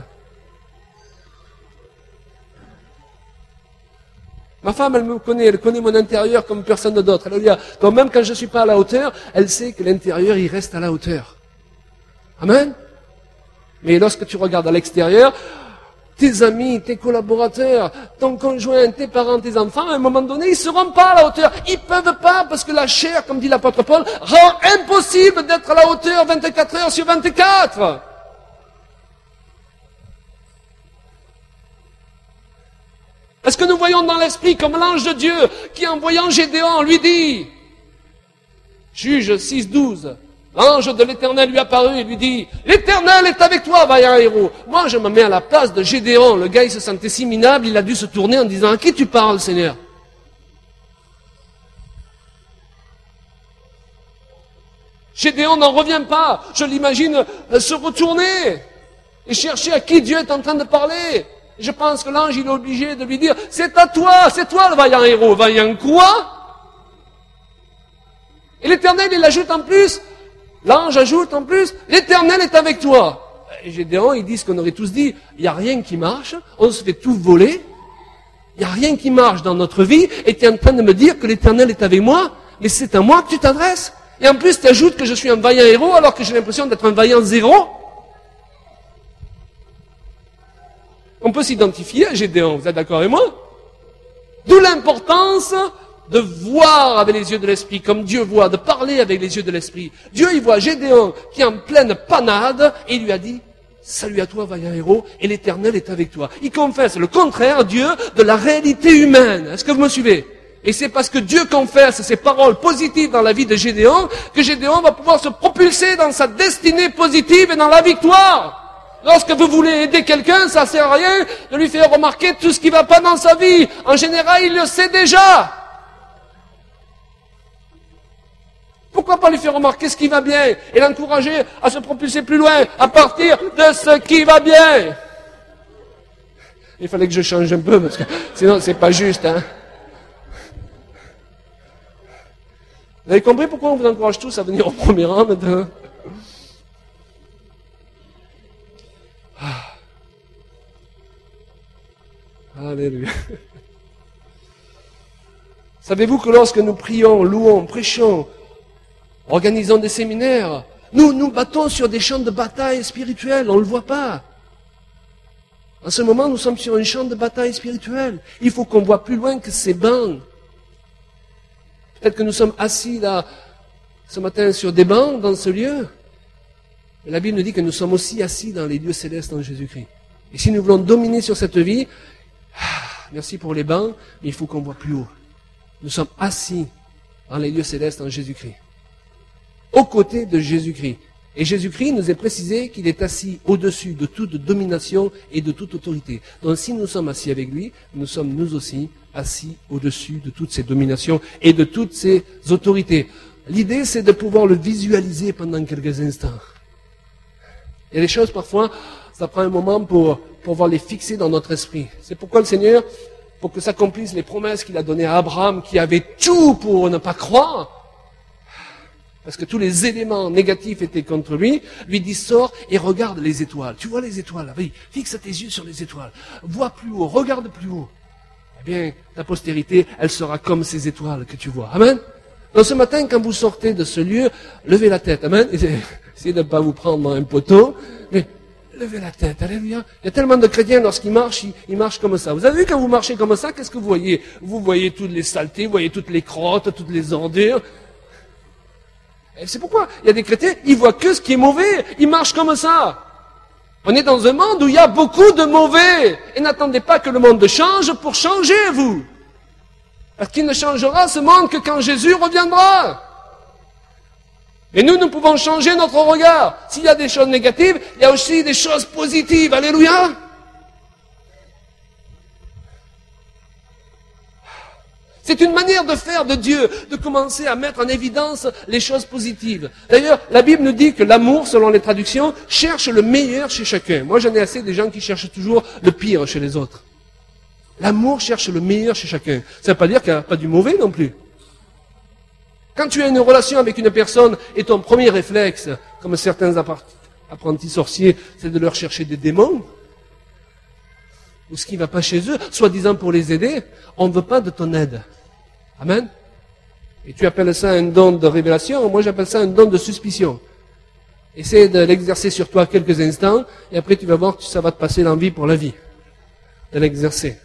Ma femme, elle connaît mon intérieur comme personne d'autre. Alléluia. Donc même quand je ne suis pas à la hauteur, elle sait que l'intérieur, il reste à la hauteur. Amen. Mais lorsque tu regardes à l'extérieur, tes amis, tes collaborateurs, ton conjoint, tes parents, tes enfants, à un moment donné, ils ne seront pas à la hauteur. Ils ne peuvent pas parce que la chair, comme dit l'apôtre Paul, rend impossible d'être à la hauteur 24 heures sur 24. Est-ce que nous voyons dans l'esprit comme l'ange de Dieu qui, en voyant Gédéon, lui dit, Juge 6:12, l'ange de l'Éternel lui apparut et lui dit, l'Éternel est avec toi, vaillant héros. Moi, je me mets à la place de Gédéon. Le gars, il se sentait si minable, il a dû se tourner en disant, à qui tu parles, Seigneur? Gédéon n'en revient pas. Je l'imagine se retourner et chercher à qui Dieu est en train de parler. Je pense que l'ange, il est obligé de lui dire, c'est à toi, c'est toi le vaillant héros. Vaillant quoi? Et l'Éternel, il ajoute en plus, l'ange ajoute en plus, l'Éternel est avec toi. Et Gédéon, ils disent ce qu'on aurait tous dit, il n'y a rien qui marche, on se fait tout voler, il n'y a rien qui marche dans notre vie, et tu es en train de me dire que l'Éternel est avec moi, mais c'est à moi que tu t'adresses. Et en plus, tu ajoutes que je suis un vaillant héros, alors que j'ai l'impression d'être un vaillant zéro. On peut s'identifier à Gédéon, vous êtes d'accord avec moi? D'où l'importance de voir avec les yeux de l'esprit, comme Dieu voit, de parler avec les yeux de l'esprit. Dieu, il voit Gédéon qui est en pleine panade, et il lui a dit, salut à toi, vaillant héros, et l'Éternel est avec toi. Il confesse le contraire, Dieu, de la réalité humaine. Est-ce que vous me suivez? Et c'est parce que Dieu confesse ces paroles positives dans la vie de Gédéon, que Gédéon va pouvoir se propulser dans sa destinée positive et dans la victoire. Lorsque vous voulez aider quelqu'un, ça sert à rien de lui faire remarquer tout ce qui ne va pas dans sa vie. En général, il le sait déjà. Pourquoi pas lui faire remarquer ce qui va bien et l'encourager à se propulser plus loin à partir de ce qui va bien? Il fallait que je change un peu parce que sinon c'est pas juste, hein. Vous avez compris pourquoi on vous encourage tous à venir au premier rang maintenant? Alléluia. Savez-vous que lorsque nous prions, louons, prêchons, organisons des séminaires, nous nous battons sur des champs de bataille spirituels, on ne le voit pas. En ce moment, nous sommes sur un champ de bataille spirituelle. Il faut qu'on voit plus loin que ces bancs. Peut-être que nous sommes assis là, ce matin, sur des bancs dans ce lieu. Mais la Bible nous dit que nous sommes aussi assis dans les lieux célestes en Jésus-Christ. Et si nous voulons dominer sur cette vie, merci pour les bancs, mais il faut qu'on voit plus haut. Nous sommes assis dans les lieux célestes en Jésus-Christ. Aux côtés de Jésus-Christ. Et Jésus-Christ nous est précisé qu'il est assis au-dessus de toute domination et de toute autorité. Donc si nous sommes assis avec lui, nous sommes nous aussi assis au-dessus de toutes ces dominations et de toutes ces autorités. L'idée, c'est de pouvoir le visualiser pendant quelques instants. Il y a des choses, parfois, ça prend un moment pour pouvoir les fixer dans notre esprit. C'est pourquoi le Seigneur, pour que s'accomplissent les promesses qu'il a données à Abraham, qui avait tout pour ne pas croire, parce que tous les éléments négatifs étaient contre lui dit, sors et regarde les étoiles. Tu vois les étoiles, oui, fixe tes yeux sur les étoiles. Vois plus haut, regarde plus haut. Eh bien, ta postérité, elle sera comme ces étoiles que tu vois. Amen. Donc ce matin, quand vous sortez de ce lieu, levez la tête. Amen. Essayez de ne pas vous prendre dans un poteau, mais levez la tête. Alléluia. Il y a tellement de chrétiens, lorsqu'ils marchent, ils marchent comme ça. Vous avez vu, quand vous marchez comme ça, qu'est-ce que vous voyez? Vous voyez toutes les saletés, vous voyez toutes les crottes, toutes les ordures. Et c'est pourquoi il y a des chrétiens, ils voient que ce qui est mauvais. Ils marchent comme ça. On est dans un monde où il y a beaucoup de mauvais. Et n'attendez pas que le monde change pour changer, vous. Parce qu'il ne changera ce monde que quand Jésus reviendra. Et nous pouvons changer notre regard. S'il y a des choses négatives, il y a aussi des choses positives. Alléluia. C'est une manière de faire de Dieu, de commencer à mettre en évidence les choses positives. D'ailleurs, la Bible nous dit que l'amour, selon les traductions, cherche le meilleur chez chacun. Moi, j'en ai assez des gens qui cherchent toujours le pire chez les autres. L'amour cherche le meilleur chez chacun. Ça ne veut pas dire qu'il n'y a pas du mauvais non plus. Quand tu as une relation avec une personne et ton premier réflexe, comme certains apprentis sorciers, c'est de leur chercher des démons, ou ce qui ne va pas chez eux, soi-disant pour les aider, on ne veut pas de ton aide. Amen. Et tu appelles ça un don de révélation, moi j'appelle ça un don de suspicion. Essaie de l'exercer sur toi quelques instants, et après tu vas voir que ça va te passer l'envie pour la vie, de l'exercer.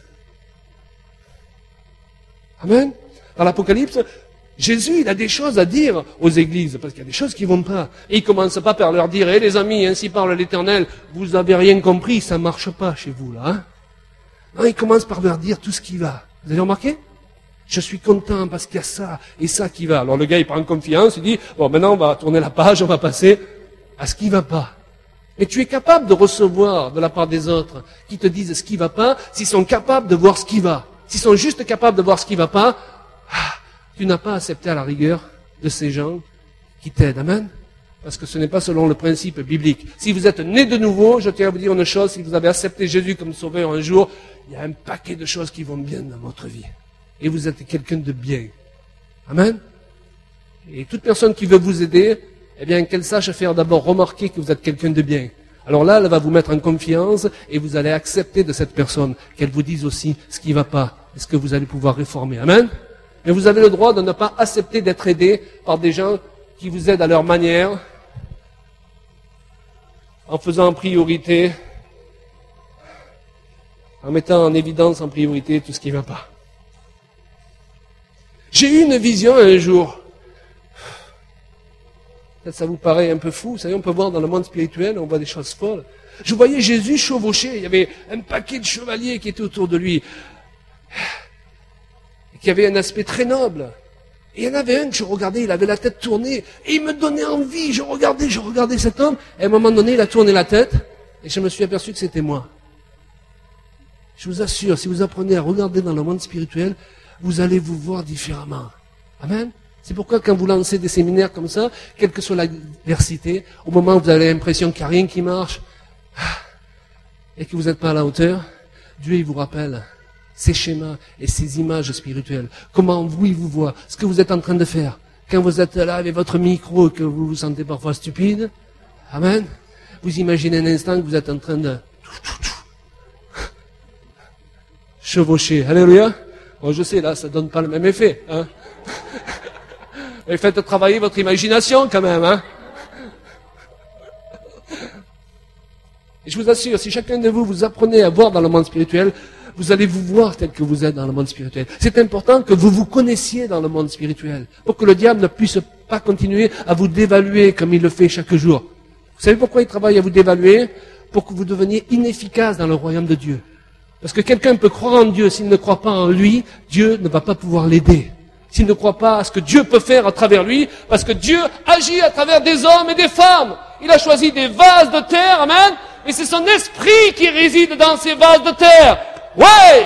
Amen. Dans l'Apocalypse, Jésus, il a des choses à dire aux églises, parce qu'il y a des choses qui ne vont pas. Et il ne commence pas par leur dire, les amis, ainsi parle l'Éternel, vous n'avez rien compris, ça ne marche pas chez vous, là. Hein? Non, il commence par leur dire tout ce qui va. Vous avez remarqué? Je suis content parce qu'il y a ça et ça qui va. Alors le gars, il prend confiance, il dit, bon, maintenant on va tourner la page, on va passer à ce qui ne va pas. Mais tu es capable de recevoir de la part des autres qui te disent ce qui ne va pas, s'ils sont capables de voir ce qui va. S'ils sont juste capables de voir ce qui ne va pas, tu n'as pas accepté à la rigueur de ces gens qui t'aident. Amen. Parce que ce n'est pas selon le principe biblique. Si vous êtes né de nouveau, je tiens à vous dire une chose, si vous avez accepté Jésus comme sauveur un jour, il y a un paquet de choses qui vont bien dans votre vie. Et vous êtes quelqu'un de bien. Amen. Et toute personne qui veut vous aider, eh bien, qu'elle sache faire d'abord remarquer que vous êtes quelqu'un de bien. Alors là, elle va vous mettre en confiance et vous allez accepter de cette personne qu'elle vous dise aussi ce qui ne va pas et ce que vous allez pouvoir réformer. Amen. Mais vous avez le droit de ne pas accepter d'être aidé par des gens qui vous aident à leur manière, en faisant en priorité, en mettant en évidence en priorité tout ce qui ne va pas. J'ai eu une vision un jour. Peut-être ça vous paraît un peu fou. Vous savez, on peut voir dans le monde spirituel, on voit des choses folles. Je voyais Jésus chevaucher. Il y avait un paquet de chevaliers qui étaient autour de lui, qui avaient un aspect très noble. Et il y en avait un que je regardais, il avait la tête tournée, et il me donnait envie. Je regardais cet homme, et à un moment donné, il a tourné la tête, et je me suis aperçu que c'était moi. Je vous assure, si vous apprenez à regarder dans le monde spirituel, vous allez vous voir différemment. Amen. C'est pourquoi quand vous lancez des séminaires comme ça, quelle que soit l'adversité, au moment où vous avez l'impression qu'il n'y a rien qui marche, et que vous n'êtes pas à la hauteur, Dieu il vous rappelle ces schémas et ces images spirituelles. Comment vous, il vous voit, ce que vous êtes en train de faire. Quand vous êtes là avec votre micro et que vous vous sentez parfois stupide, amen, vous imaginez un instant que vous êtes en train de chevaucher. Alléluia. Bon, je sais, là, ça donne pas le même effet. Hein. Mais faites travailler votre imagination quand même. Hein. Et je vous assure, si chacun de vous, vous apprenez à voir dans le monde spirituel, vous allez vous voir tel que vous êtes dans le monde spirituel. C'est important que vous vous connaissiez dans le monde spirituel, pour que le diable ne puisse pas continuer à vous dévaluer comme il le fait chaque jour. Vous savez pourquoi il travaille à vous dévaluer? Pour que vous deveniez inefficace dans le royaume de Dieu. Parce que quelqu'un peut croire en Dieu, s'il ne croit pas en lui, Dieu ne va pas pouvoir l'aider. S'il ne croit pas à ce que Dieu peut faire à travers lui, parce que Dieu agit à travers des hommes et des femmes. Il a choisi des vases de terre, amen, et c'est son esprit qui réside dans ces vases de terre. Ouais!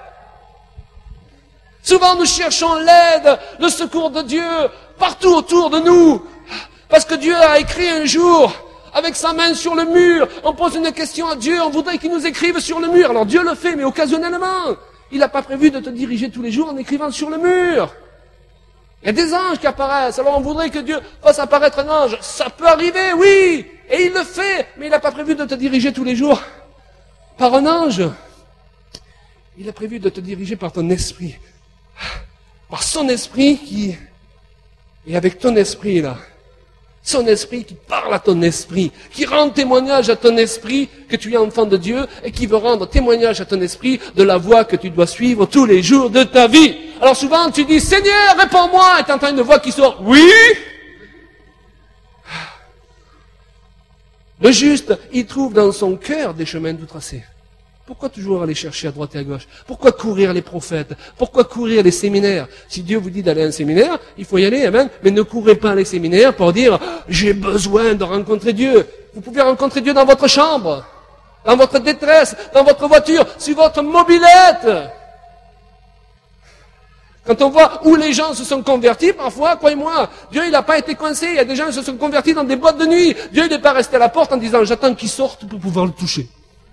Souvent nous cherchons l'aide, le secours de Dieu, partout autour de nous. Parce que Dieu a écrit un jour, avec sa main sur le mur, on pose une question à Dieu, on voudrait qu'il nous écrive sur le mur. Alors Dieu le fait, mais occasionnellement. Il n'a pas prévu de te diriger tous les jours en écrivant sur le mur. Il y a des anges qui apparaissent, alors on voudrait que Dieu fasse apparaître un ange. Ça peut arriver, oui, et il le fait, mais il n'a pas prévu de te diriger tous les jours par un ange. Il a prévu de te diriger par ton esprit. Par son esprit qui est avec ton esprit là. Son esprit qui parle à ton esprit, qui rend témoignage à ton esprit que tu es enfant de Dieu et qui veut rendre témoignage à ton esprit de la voie que tu dois suivre tous les jours de ta vie. Alors souvent tu dis, Seigneur, réponds-moi, et tu entends une voix qui sort, oui. Le juste, il trouve dans son cœur des chemins tout tracés. Pourquoi toujours aller chercher à droite et à gauche? Pourquoi courir les prophètes? Pourquoi courir les séminaires? Si Dieu vous dit d'aller à un séminaire, il faut y aller, amen. Mais ne courez pas les séminaires pour dire « j'ai besoin de rencontrer Dieu ». Vous pouvez rencontrer Dieu dans votre chambre, dans votre détresse, dans votre voiture, sur votre mobilette. Quand on voit où les gens se sont convertis, parfois, croyez-moi, Dieu il n'a pas été coincé. Il y a des gens qui se sont convertis dans des boîtes de nuit. Dieu il n'est pas resté à la porte en disant « j'attends qu'ils sortent pour pouvoir le toucher ».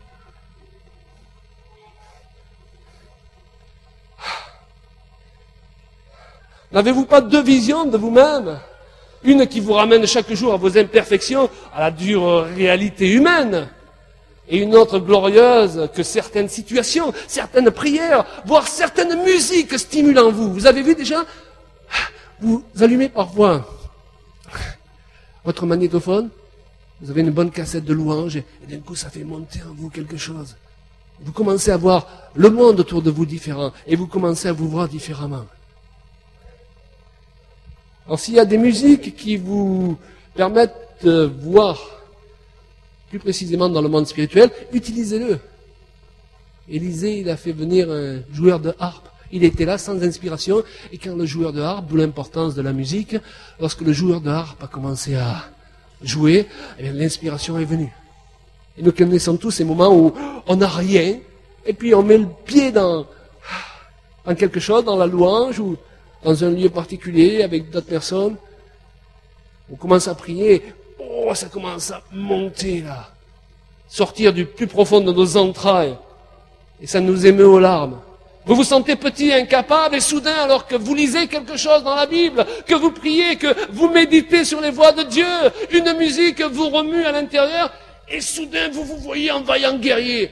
N'avez-vous pas deux visions de vous-même? Une qui vous ramène chaque jour à vos imperfections, à la dure réalité humaine, et une autre glorieuse que certaines situations, certaines prières, voire certaines musiques stimulent en vous. Vous avez vu déjà? Vous allumez parfois votre magnétophone, vous avez une bonne cassette de louanges, et d'un coup ça fait monter en vous quelque chose. Vous commencez à voir le monde autour de vous différent, et vous commencez à vous voir différemment. Alors s'il y a des musiques qui vous permettent de voir plus précisément dans le monde spirituel, utilisez-le. Élisée, il a fait venir un joueur de harpe. Il était là sans inspiration, et quand le joueur de harpe, d'où l'importance de la musique, lorsque le joueur de harpe a commencé à jouer, eh bien, l'inspiration est venue. Et nous connaissons tous ces moments où on n'a rien, et puis on met le pied dans quelque chose, dans la louange, ou dans un lieu particulier, avec d'autres personnes. On commence à prier. Oh, ça commence à monter, là. Sortir du plus profond de nos entrailles. Et ça nous émeut aux larmes. Vous vous sentez petit, incapable, et soudain, alors que vous lisez quelque chose dans la Bible, que vous priez, que vous méditez sur les voies de Dieu, une musique vous remue à l'intérieur, et soudain, vous vous voyez en vaillant guerrier.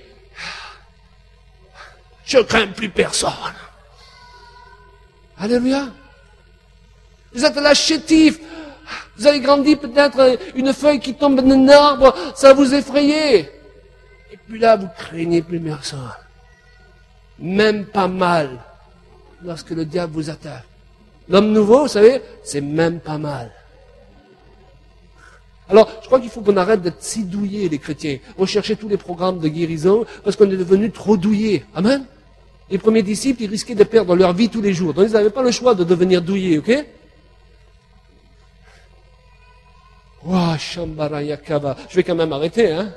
Je crains plus personne. Alléluia. Vous êtes là chétif. Vous avez grandi peut-être une feuille qui tombe d'un arbre, ça vous effrayait. Et puis là, vous craignez plus personne. Même pas mal lorsque le diable vous attaque. L'homme nouveau, vous savez, c'est même pas mal. Alors, je crois qu'il faut qu'on arrête d'être si douillés, les chrétiens. Rechercher tous les programmes de guérison parce qu'on est devenu trop douillés. Amen. Les premiers disciples, ils risquaient de perdre leur vie tous les jours. Donc, ils n'avaient pas le choix de devenir douillés, ok? Ouah, Shambarayakava. Je vais quand même arrêter, hein?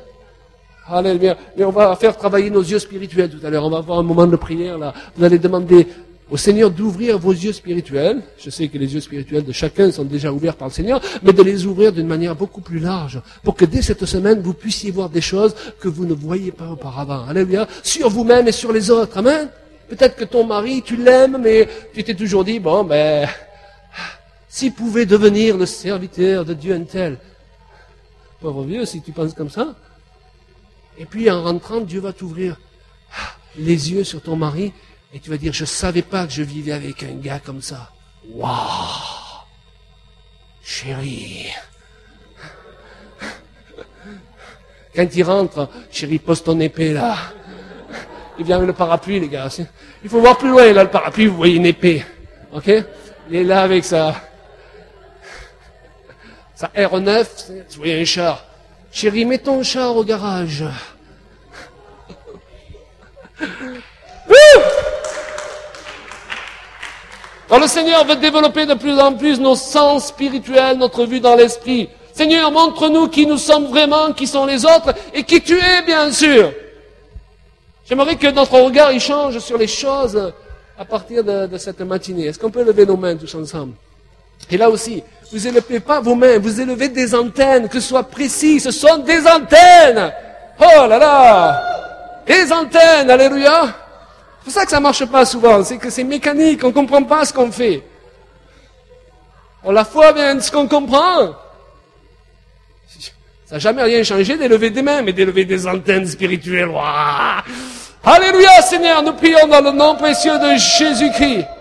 Alléluia. Mais on va faire travailler nos yeux spirituels tout à l'heure. On va avoir un moment de prière, là. Vous allez demander au Seigneur d'ouvrir vos yeux spirituels. Je sais que les yeux spirituels de chacun sont déjà ouverts par le Seigneur, mais de les ouvrir d'une manière beaucoup plus large, pour que dès cette semaine, vous puissiez voir des choses que vous ne voyiez pas auparavant. Alléluia. Sur vous-même et sur les autres. Amen. Peut-être que ton mari, tu l'aimes, mais tu t'es toujours dit, bon, s'il pouvait devenir le serviteur de Dieu un tel. Pauvre vieux, si tu penses comme ça. Et puis, en rentrant, Dieu va t'ouvrir les yeux sur ton mari, et tu vas dire, je savais pas que je vivais avec un gars comme ça. Waouh! Chérie. Quand il rentre, chérie, pose ton épée là. Il vient avec le parapluie, les gars. Il faut voir plus loin, là, le parapluie, vous voyez une épée. Ok? Il est là avec sa R9, vous voyez un char. Chérie, mets ton char au garage. Alors le Seigneur veut développer de plus en plus nos sens spirituels, notre vue dans l'esprit. Seigneur, montre-nous qui nous sommes vraiment, qui sont les autres, et qui tu es, bien sûr. J'aimerais que notre regard il change sur les choses à partir de cette matinée. Est-ce qu'on peut lever nos mains tous ensemble? Et là aussi, vous élevez pas vos mains, vous élevez des antennes, que ce soit précis, ce sont des antennes. Oh là là! Des antennes, alléluia! C'est pour ça que ça marche pas souvent, c'est que c'est mécanique, on comprend pas ce qu'on fait. La foi vient de ce qu'on comprend. Ça n'a jamais rien changé d'élever des mains, mais d'élever des antennes spirituelles. Waouh! Alléluia, Seigneur, nous prions dans le nom précieux de Jésus-Christ.